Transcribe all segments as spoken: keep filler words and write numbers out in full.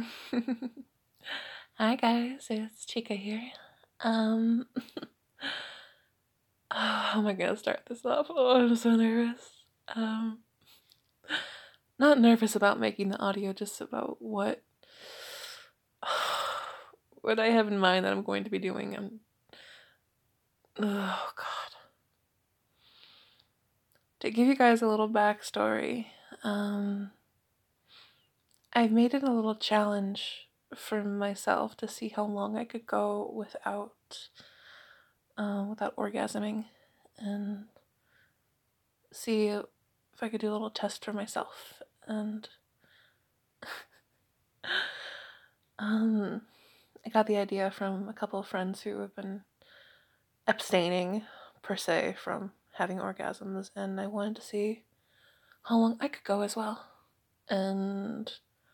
Hi guys, it's Chica here. Um, oh, how am I gonna start this off? Oh, I'm so nervous. Um, not nervous about making the audio, just about what what I have in mind that I'm going to be doing. I'm, oh God. To give you guys a little backstory, um, I've made it a little challenge for myself to see how long I could go without, uh, without orgasming, and see if I could do a little test for myself. And um, I got the idea from a couple of friends who have been abstaining, per se, from having orgasms, and I wanted to see how long I could go as well. And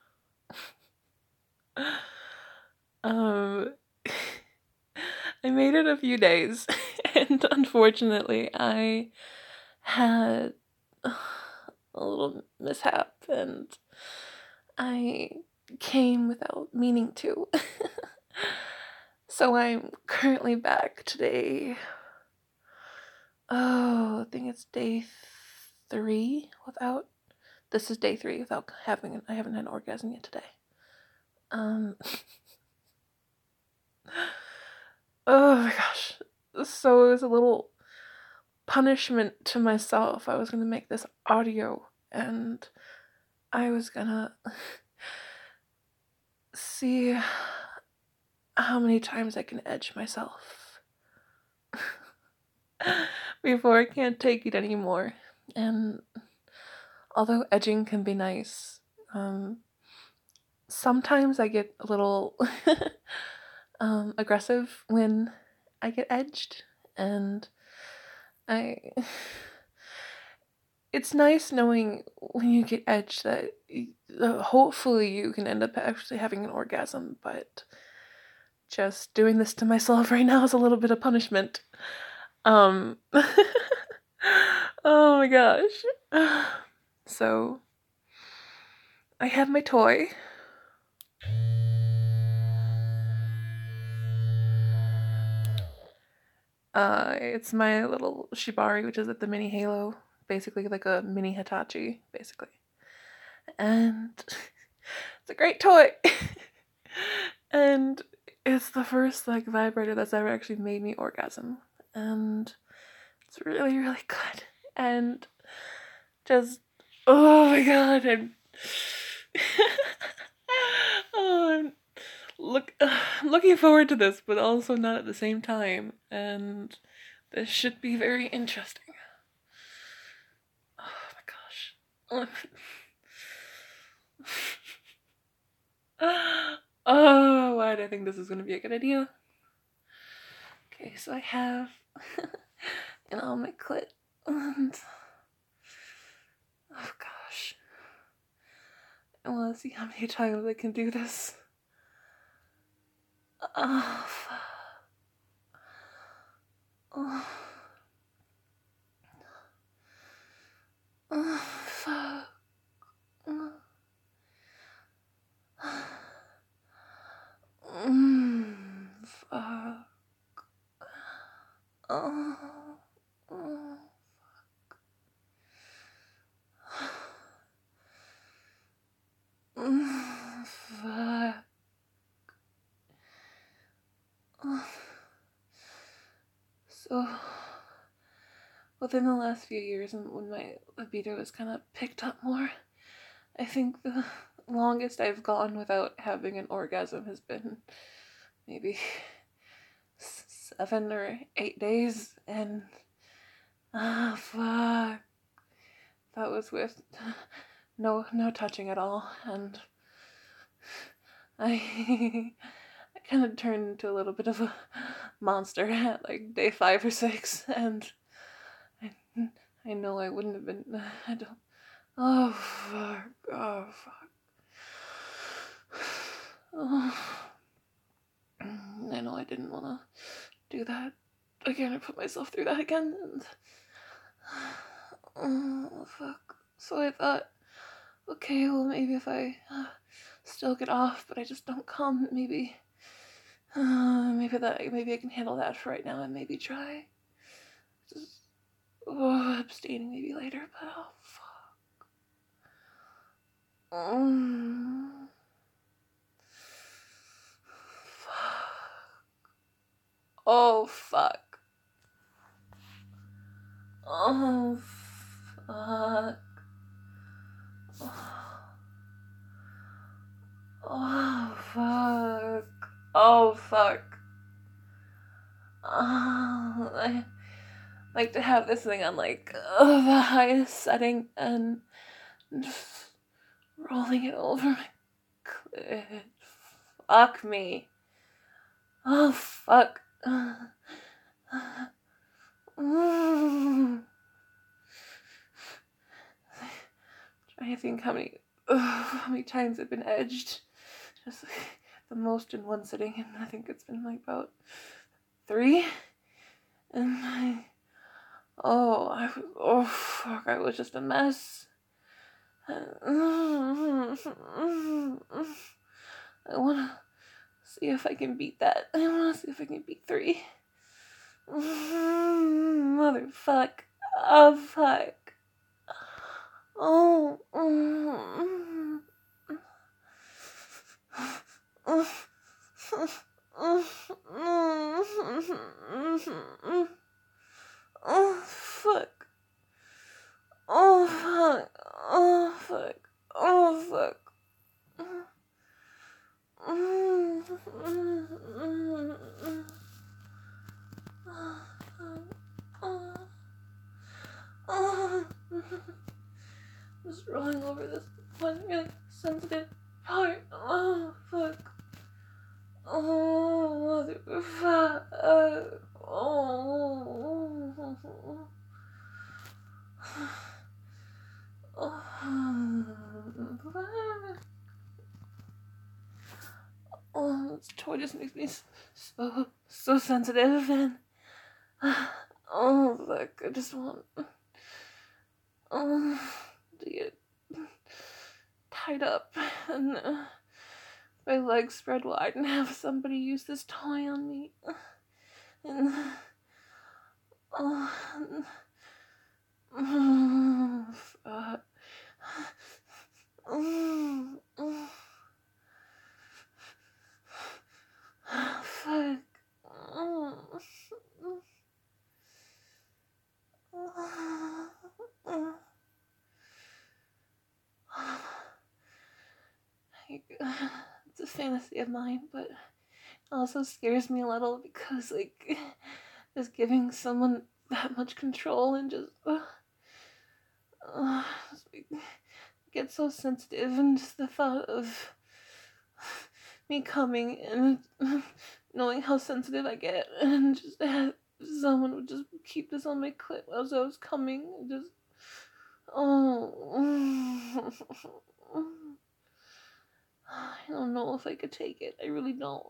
um, I made it a few days, and unfortunately, I had a little mishap, and I came without meaning to. So I'm currently back today. Oh, I think it's day three without. This is day three without having. An, I haven't had an orgasm yet today. Um. Oh my gosh. So it was a little punishment to myself. I was gonna make this audio, and I was gonna see how many times I can edge myself before I can't take it anymore. And although edging can be nice, um, sometimes I get a little um, aggressive when I get edged, and I. It's nice knowing when you get edged that uh, hopefully you can end up actually having an orgasm, but just doing this to myself right now is a little bit of punishment. Um, oh my gosh. So, I have my toy. Uh, it's my little Shibari, which is like the mini Halo, basically like a mini Hitachi, basically. And it's a great toy. And it's the first like vibrator that's ever actually made me orgasm, and it's really really good. And just oh my god, and oh, I'm look uh, looking forward to this, but also not at the same time. And this should be very interesting. Oh my gosh. Oh, why did I think this is gonna be a good idea? Okay, so I have you know my clit, and oh gosh, I want to see how many times I can do this. Oh, oh, oh fuck. Oh. Mm, fuck. Oh, oh. Mm, fuck. Oh. So, within the last few years, and when my libido has kind of picked up more, I think the longest I've gone without having an orgasm has been maybe seven or eight days, and ah, fuck. That was with no no touching at all, and I I kind of turned into a little bit of a monster at like day five or six, and I I know I wouldn't have been. I don't. Oh fuck! Oh fuck! Oh. I know I didn't want to do that again or put myself through that again, and oh fuck. So I thought, okay, well maybe if I uh, still get off, but I just don't come. Maybe, uh, maybe that, maybe I can handle that for right now, and maybe try just oh, abstaining maybe later. But oh fuck. Mm. Oh fuck. Oh fuck. Oh fuck. Oh fuck. Oh, I like to have this thing on like uh, the highest setting and just rolling it over my clit. Fuck me. Oh fuck. Mm. Trying to think how many uh, how many times I've been edged. Just like, the most in one sitting, and I think it's been like about three. And I oh I was oh fuck I was just a mess. I wanna see if I can beat that. I wanna see if I can beat three. Motherfuck. Oh fuck. Oh. Oh fuck. Oh fuck. Oh fuck. Oh fuck. Just rolling over this one really sensitive part. Oh fuck. Oh motherfucker. Oh. Oh, this toy just makes me so so sensitive, and oh look, I just want oh to get tied up and uh, my legs spread wide and have somebody use this toy on me. And oh, oh fuck. Oh, oh, fuck. Oh, oh, it's a fantasy of mine, but it also scares me a little because, like, just giving someone that much control and just, uh, uh, just like, get so sensitive, and just the thought of me coming and knowing how sensitive I get, and just have someone would just keep this on my clit as I was coming, and just oh. I don't know if I could take it. I really don't.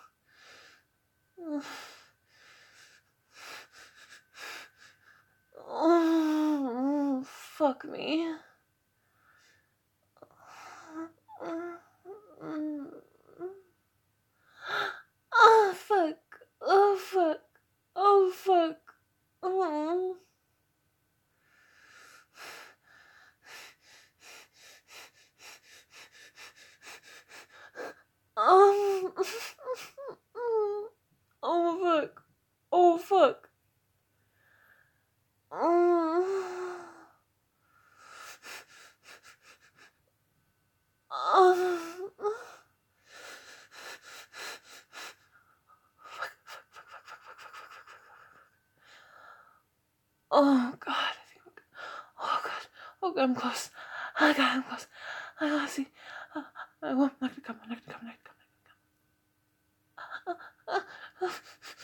Oh, fuck me. Oh, fuck. Oh, fuck. Oh, fuck. Oh. Um. Oh, fuck. Oh, fuck. Oh. Oh god, I think I'm, oh god, oh god, I'm close. Oh god, I'm close. I gotta see. Uh, I want not to come, not to come, not to come, not to come.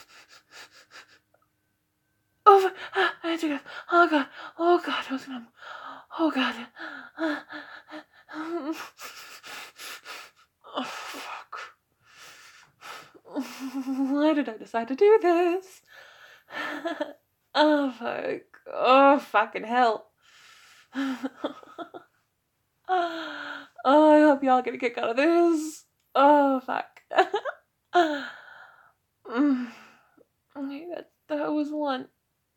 Oh, I had to go. Oh god, oh god, I was gonna. Oh god. Oh fuck. Why did I decide to do this? Oh fuck. Oh fucking hell. Oh, I hope y'all get a kick out of this. Oh, fuck. mm. Okay, that, that was one.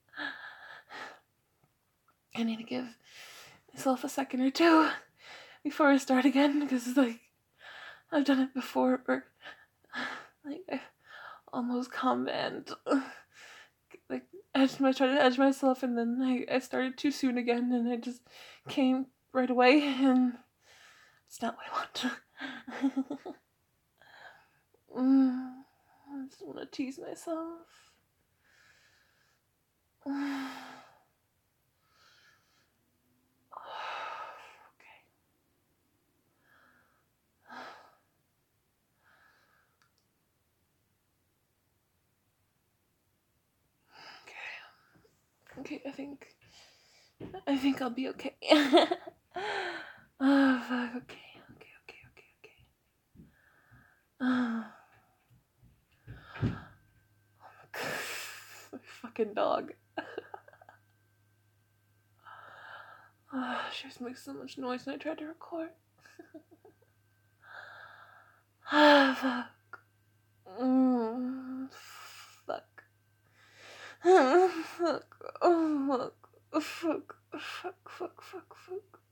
I need to give myself a second or two before I start again, because it's like I've done it before, or like I've almost come and like edged my try to edge myself, and then I, I started too soon again, and I just came right away, and it's not what I want. mm, I just want to tease myself. Okay, I think I think I'll be okay. Oh fuck, okay, okay, okay, okay, okay. Oh, my fucking dog. Oh, she just makes so much noise when I tried to record. Ah, fuck. Mm, fuck. Fuck. Oh, fuck. Fuck. Fuck, fuck, fuck, fuck.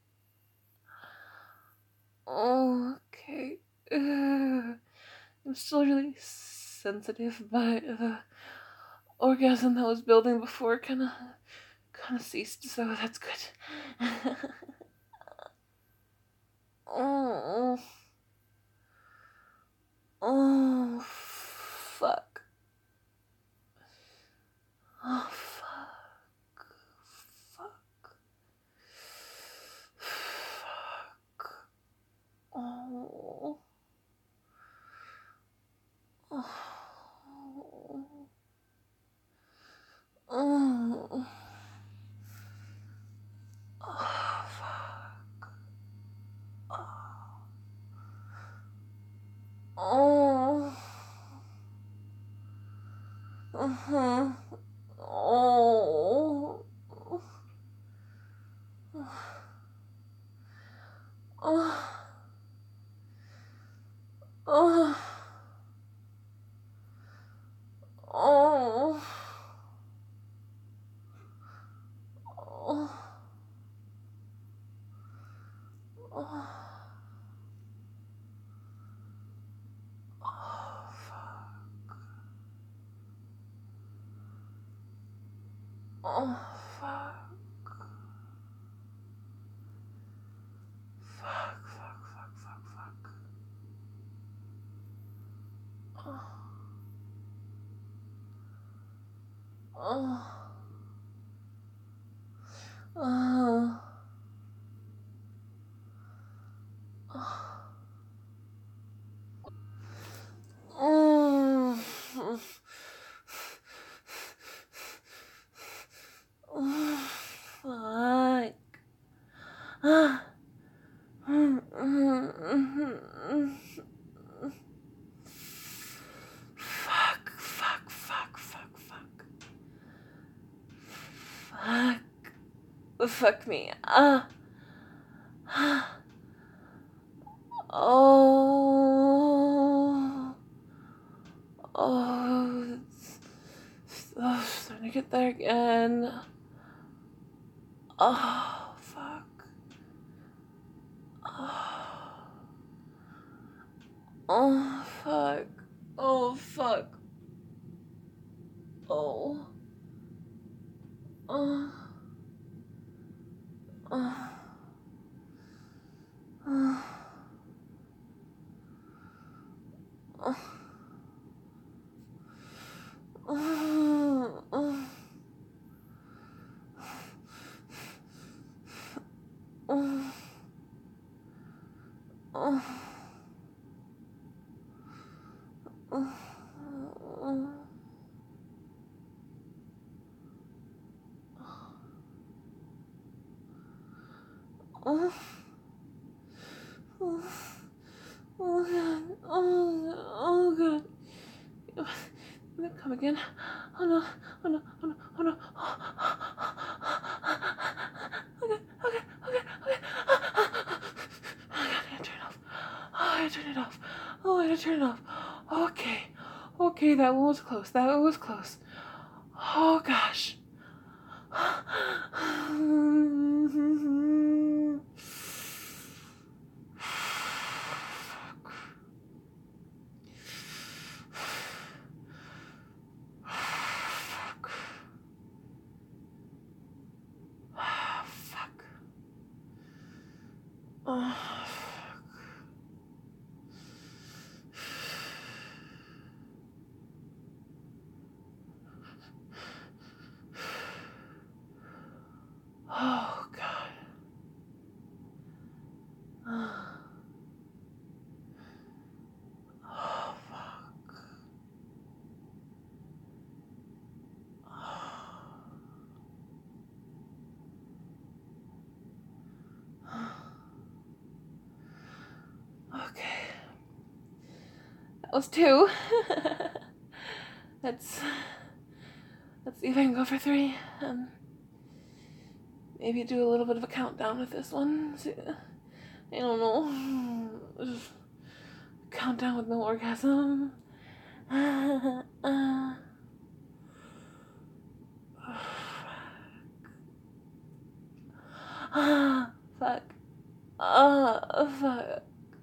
Oh, okay. Uh, I'm still really sensitive, but the orgasm that was building before kind of kind of ceased, so that's good. oh, oh, fuck. Oh, fuck. Fuck. Fuck. Oh. Oh. Oh. Oh, fuck. Oh. Uh-huh. Oh. Oh. Oh. Oh. Oh. Oh. Oh, fuck. Oh, fuck. Fuck, fuck, fuck, fuck, fuck. Oh. Oh. Oh. Oh. Oh. Fuck. Ah. Fuck, fuck, fuck, fuck, fuck. Fuck. Fuck me. Ah. Oh. Oh. It's, oh, starting to get there again. Oh, fuck. Oh. Oh, fuck. Oh, fuck. Oh. Oh. Oh. Oh. Oh. Oh. Oh. Oh. Oh. Oh. Oh. Oh. Oh god. Oh, oh god. Come again. Oh no. Oh no. Oh no. Oh no. Okay. Okay. Okay. Okay. gonna turn it off. Okay. Okay, that one was close. That one was close. Oh gosh. Fuck. Oh, oh God. Oh, fuck. Okay. That was two. Let's let's see if I can go for three. Um, maybe do a little bit of a countdown with this one. I don't know. Just countdown with no orgasm. Uh, uh. Ah, fuck. Ah, fuck.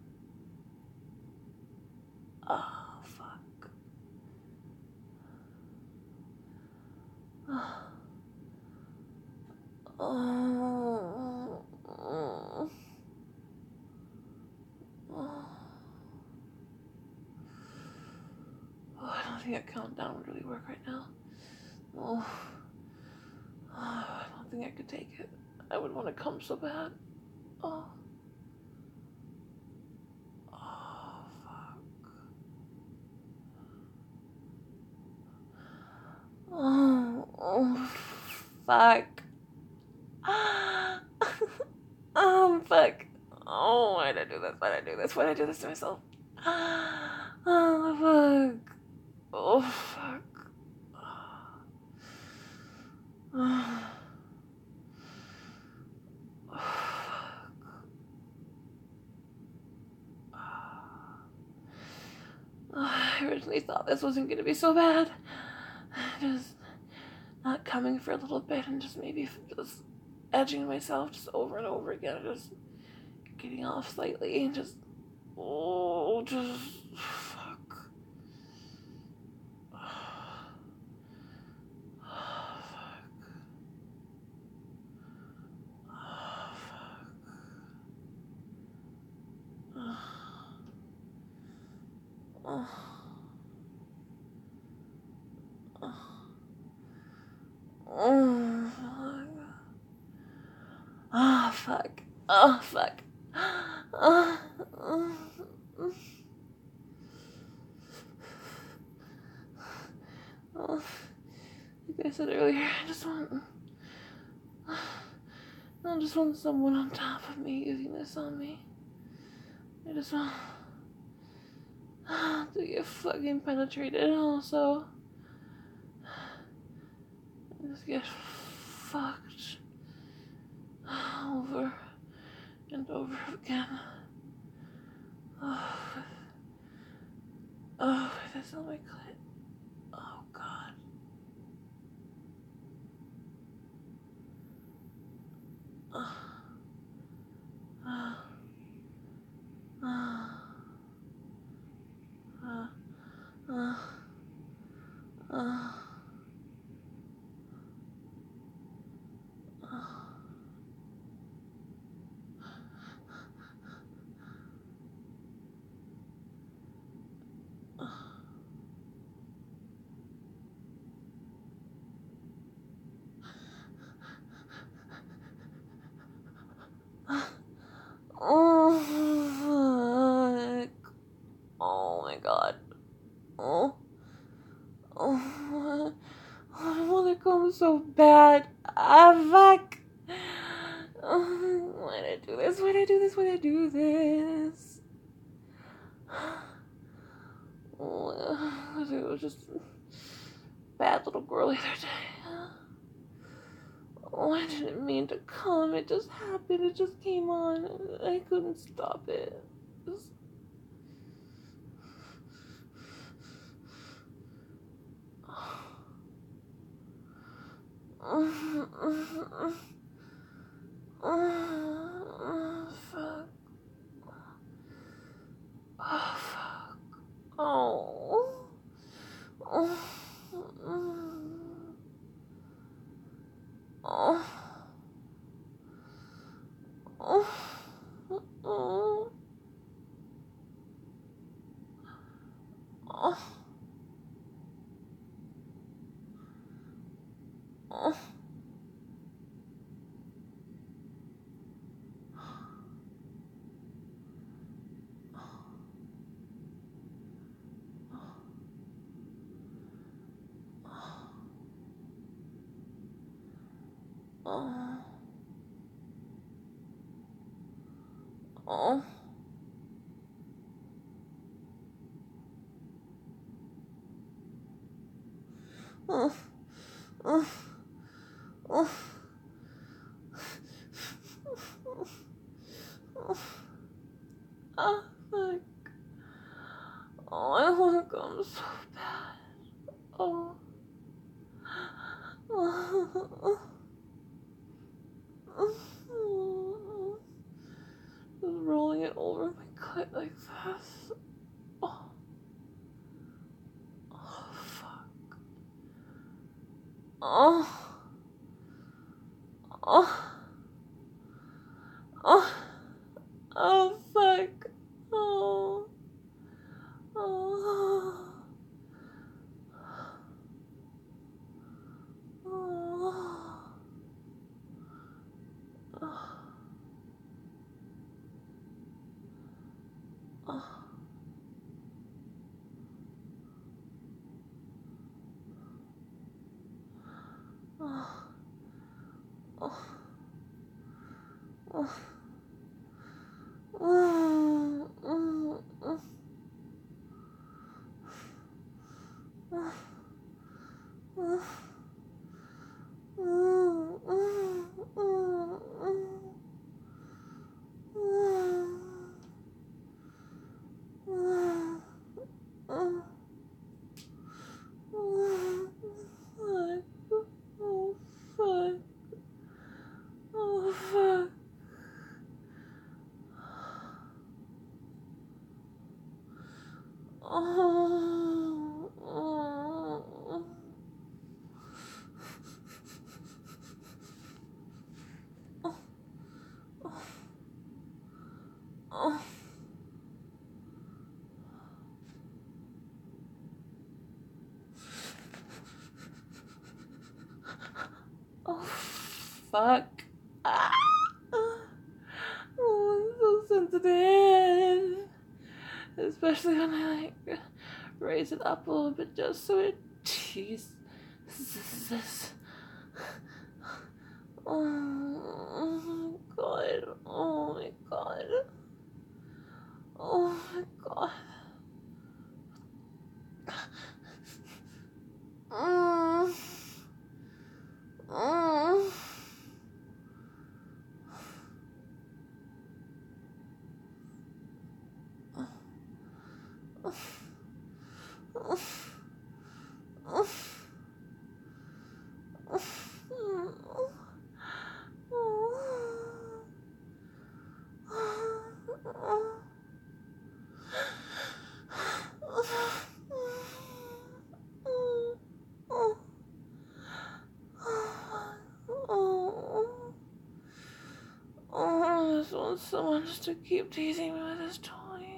Ah, fuck. Ah. Oh. Oh. Oh, I don't think a countdown would really work right now. Oh. Oh, I don't think I could take it. I would want to come so bad. Oh. Oh, fuck. Oh, oh, fuck. Oh, fuck. Oh, why did I do this? Why did I do this? Why did I do this to myself? Oh, fuck. Oh, fuck. Oh, I originally thought this wasn't going to be so bad. Just not coming for a little bit and just maybe just edging myself just over and over again, just getting off slightly and just, oh, just, fuck. Oh, fuck. Oh, fuck. Oh, oh, oh, oh, fuck. Oh, fuck. Oh, oh, oh. Like I said earlier, I just want, I just want someone on top of me using this on me. I just want to get fucking penetrated and also just get fucked over and over again. Oh, oh, that's on my clit. Oh, God. Oh, oh, oh, oh, oh, oh, oh. Oh, fuck. Oh my God. Oh. Oh. I want to come so bad. Ah, fuck. Oh, why did I do this? Why did I do this? Why did I do this? Oh, it was just a bad little girl the other day. Oh, I didn't mean to come. It just happened. It just came on. I couldn't stop it. Just... Oh, fuck. Oh, fuck. Oh. Oh. Oh. Oh. Oh. Oh. Oh. Oh. Oh. Oh. Oh. Oh. Oh, fuck. Oh, I wanna come so bad. Oh. Oh. Oh. Just rolling it over my clit like this. Oh. Oh, fuck. Oh. Oh. Oh. Oh, fuck. Oh. Oh. Oh. Oh. Oh. Oh. Oh. Oh. Oh. Oh. Oh. Oh. Oh. Oh. Oh. Oh. Oh, fuck. Oh, fuck. Oh, fuck. Oh, oh, oh, oh, fuck. Ah. Oh, I'm so sensitive. Especially when I like raise it up a little bit just so it teases. Oh my god. Oh my god. Oh my god. Mm. Mm. Oh, I just want someone just to keep teasing me with his toy.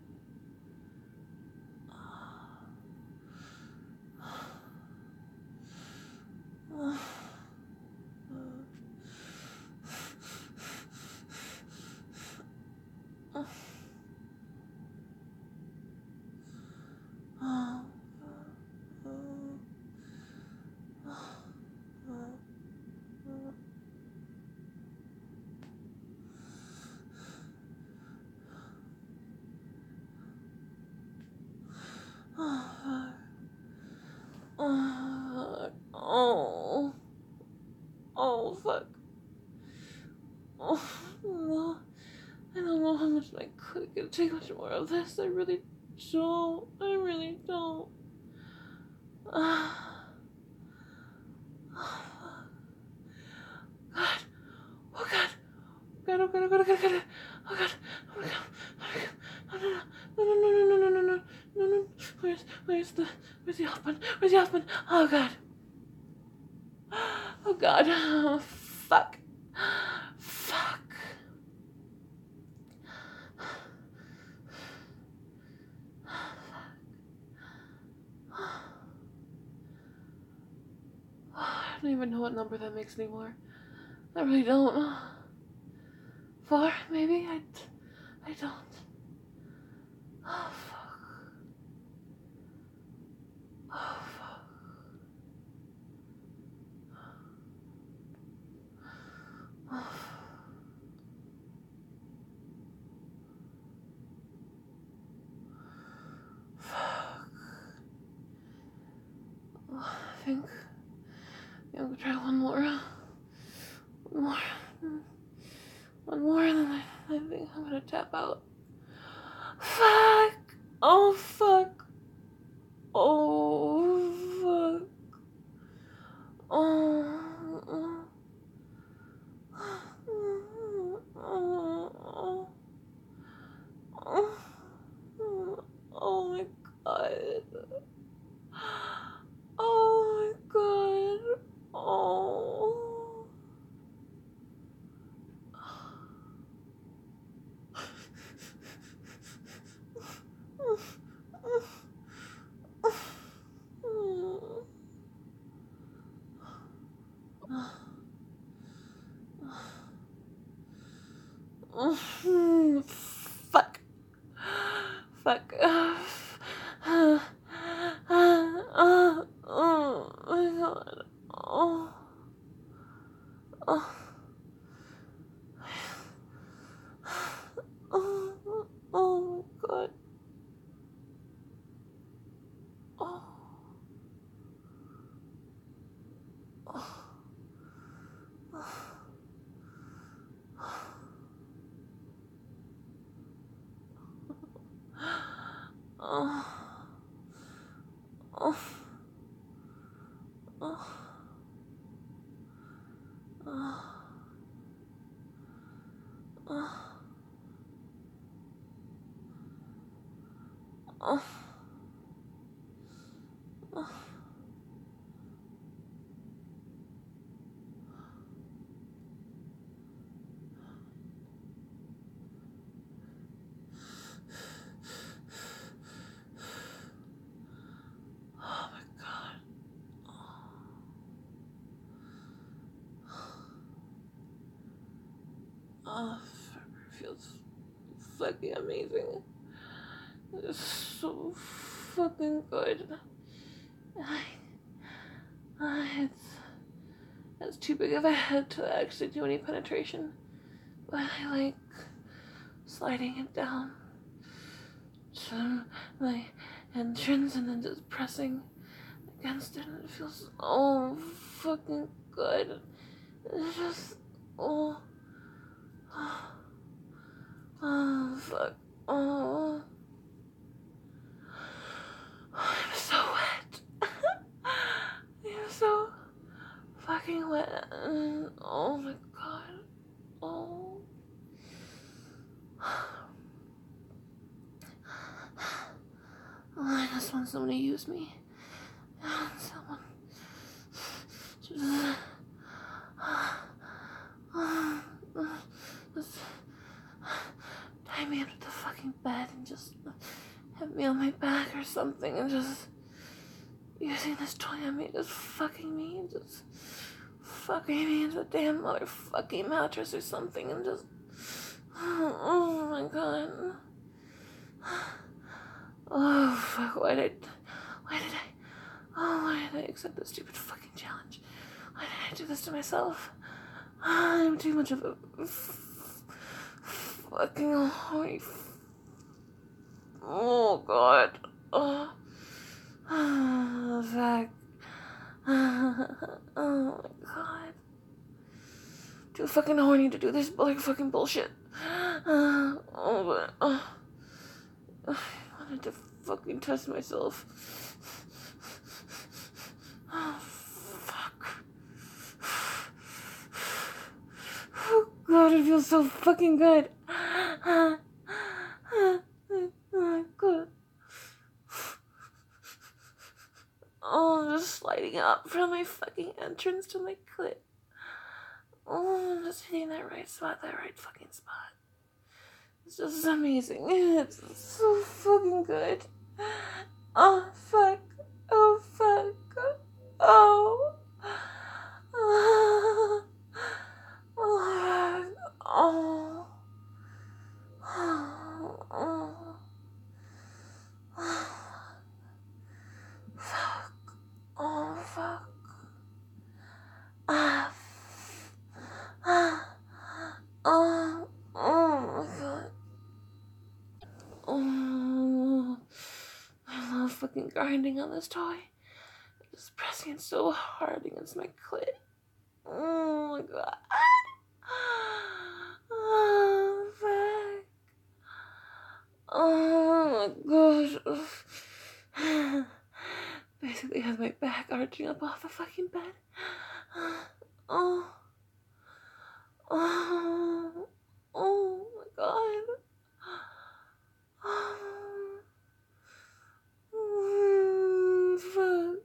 Oh, oh, oh, fuck. Oh, no. I don't know how much my clit can take much more of this. I really don't. I really don't. Oh god. God, oh god, oh god, oh god, oh god. Oh god. Oh god. Oh god. No, no, no, no, no, no, no, no, no, no. Where's, where's the, where's the off button? Where's the off button? Oh god. Oh god. Oh, fuck. Fuck. I don't even know what number that makes anymore. I really don't. Four, maybe? I, I don't. Oh, fuck. Oh, fuck. Oh, fuck. Oh, I think I'm gonna try one more. One more. One more, and then I, I think I'm gonna tap out. Fuck! Oh, fuck. Oh, fuck. Oh. Oh. Oh my god. Oh my god. Oh. Fuck. Fuck. Oh my god. Oh. Oh. Oh. Oh my god. Oh. Oh. Oh. Oh. Oh. Oh. Oh. Oh. Oh my god. Oh, it feels fucking amazing. It's so fucking good. I, I, it's, it's too big of a head to actually do any penetration, but I like sliding it down to my entrance and then just pressing against it, and it feels so fucking good. It's just, oh, oh, oh fuck, oh, I'm so wet. I'm so fucking wet. Oh my god. Oh. Oh, I just want someone to use me. Someone. Just, just tie me up to the fucking bed and just have me on my back or something and just using this toy on me, just fucking me and just fucking me into the damn motherfucking mattress or something and just oh, oh my god. Oh fuck, why did I why did I oh why did I accept this stupid fucking challenge? Why did I do this to myself? I'm too much of a f- fucking horny f- oh god. Oh, oh fuck. Oh my god. Too fucking horny to do this like fucking bullshit. Uh, oh, but uh, I wanted to fucking test myself. Oh, fuck. god, it feels so fucking good. Oh my god. Oh, I'm just sliding up from my fucking entrance to my clit. Oh, I'm just hitting that right spot, that right fucking spot. It's just amazing. It's so fucking good. Oh, fuck. Oh, fuck. Oh. Oh. Oh. Oh. Oh. Fuck. Oh, fuck. Ah. Ah. Oh. Oh my god. Oh. I love fucking grinding on this toy. Just pressing it so hard against my clit. Oh my god. Oh, fuck. Oh my gosh. Basically has my back arching up off the fucking bed. Oh. Oh. Oh my god. Oh. Fuck.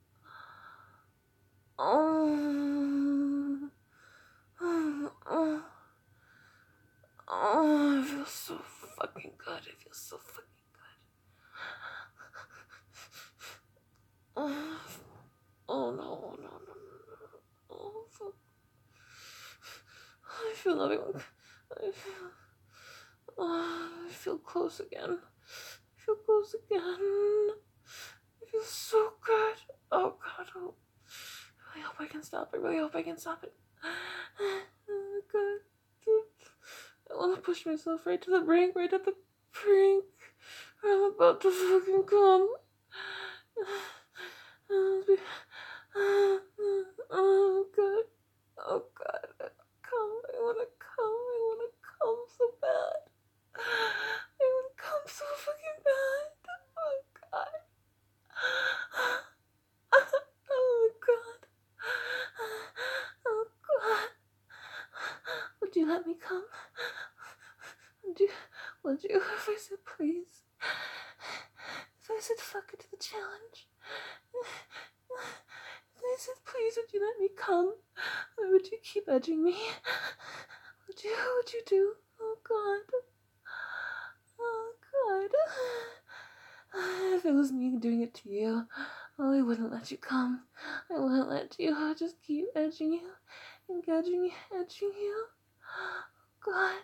Oh. Oh. Oh. Oh, it feels so fucking good. It feels so fucking good. Oh, oh no, no, no, no, no. Oh, fuck. I feel nothing. I feel. Oh, I feel close again. I feel close again. It feels so good. Oh god. Oh. I really hope I can stop. I really hope I can stop it. Oh god. I want to push myself right to the brink, right at the brink. I'm about to fucking come. Oh god. Oh god. Come. I wanna come. I wanna come so bad. I wanna come so fucking bad. Oh god. Oh god. Oh god. Would you let me come? Would you, would you, if I said please? If I said fuck it to the challenge? If I said please, would you let me come? Or would you keep edging me? Would you, would you do? Oh god. Oh god. If it was me doing it to you, oh, I wouldn't let you come. I wouldn't let you. I would just keep edging you and edging you, edging you. God.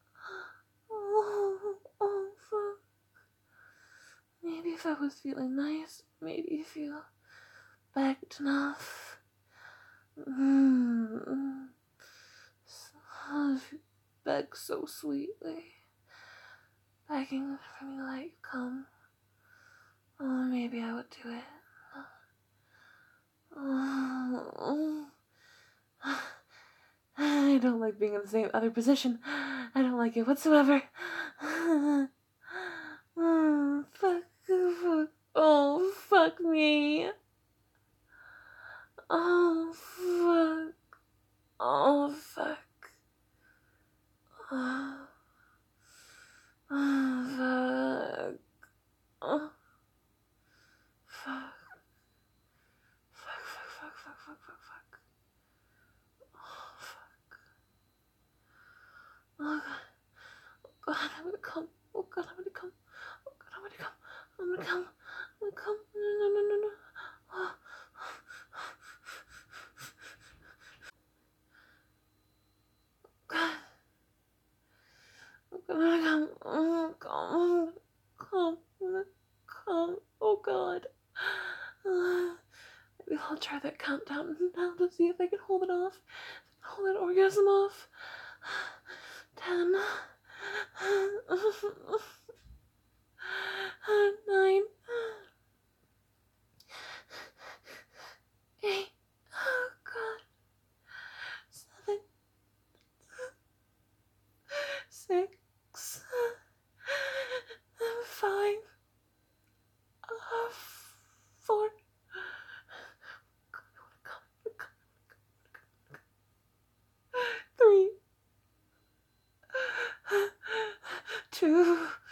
Oh, oh, fuck. Maybe if I was feeling nice, maybe feel backed enough. Mm. So, beg so sweetly. Begging for me to let you come. Oh, maybe I would do it. Oh. I don't like being in the same other position. I don't like it whatsoever. Oh, fuck, fuck. Oh, fuck me. Oh, fuck. Oh, fuck. Oh, oh fuck. Oh, fuck. Fuck, fuck, fuck, fuck, fuck, fuck, fuck. Oh, fuck. Oh, God. Oh, God, I'm gonna come. Oh, God, I'm gonna come. Oh, God, I'm gonna come. I'm gonna come. I'm gonna come. No, no, no, no, no. Oh. God. I'm gonna come. Oh, come. Come. Come. Oh, God. Uh, maybe I'll try that countdown now to see if I can hold it off. Hold that orgasm off. Ten. Nine. Eight. Oh, God. Seven. Six. Five. Uh, four. Three. to